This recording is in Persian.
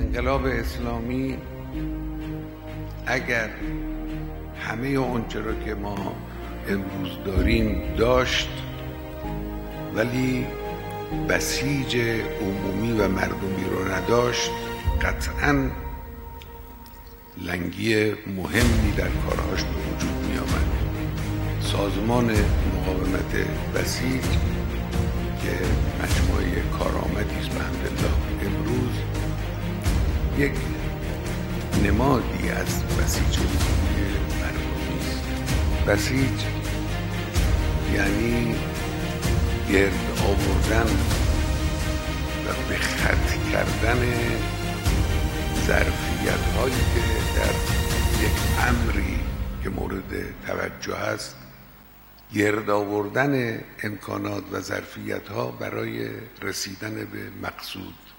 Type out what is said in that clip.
انقلاب اسلامی اگر همه آنچه را که ما امروز داریم داشت، ولی بسیج عمومی و مردمی را نداشت، قطعاً لنگی مهمی در کارهاش به وجود می آمد. سازمان مقاومت بسیج که مجموعه کارآمدی است بحمدالله، امروز یک نمادی از بسیج عمومی مردمی است. بسیج یعنی گرد آوردن و به خط کردن ظرفیت هایی که در یک امری که مورد توجه است، گرد آوردن امکانات و ظرفیت ها برای رسیدن به مقصود